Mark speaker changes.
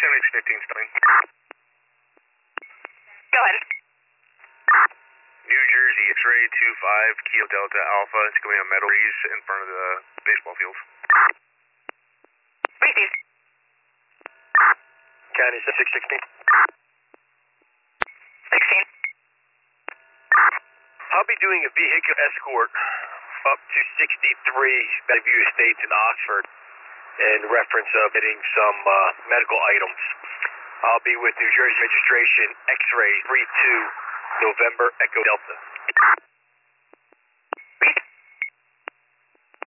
Speaker 1: MH15 starting.
Speaker 2: Go ahead.
Speaker 1: New Jersey, X-ray 25, Kilo Delta Alpha. It's coming on Meadow Breeze in front of the baseball field.
Speaker 2: Breeze.
Speaker 1: County 616.
Speaker 2: 16.
Speaker 1: I'll be doing a vehicle escort up to 63 Bellevue Estates in Oxford in reference of getting some medical items. I'll be with New Jersey registration X-ray 32 November Echo Delta.